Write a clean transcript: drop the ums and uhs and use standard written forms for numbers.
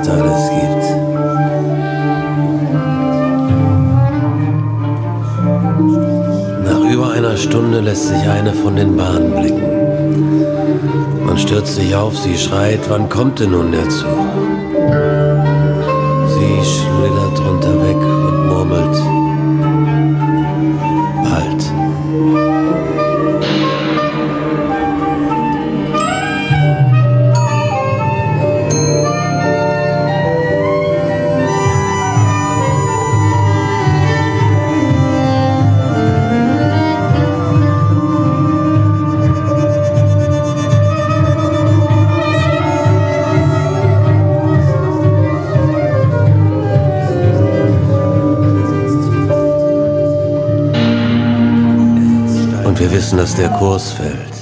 heute alles gibt. Nach über einer Stunde lässt sich eine von den Bahnen blicken. Man stürzt sich auf, sie schreit, wann kommt denn nun der Zug? Sie schlittert drunter weg und murmelt, bald. Und wir wissen, dass der Kurs fällt.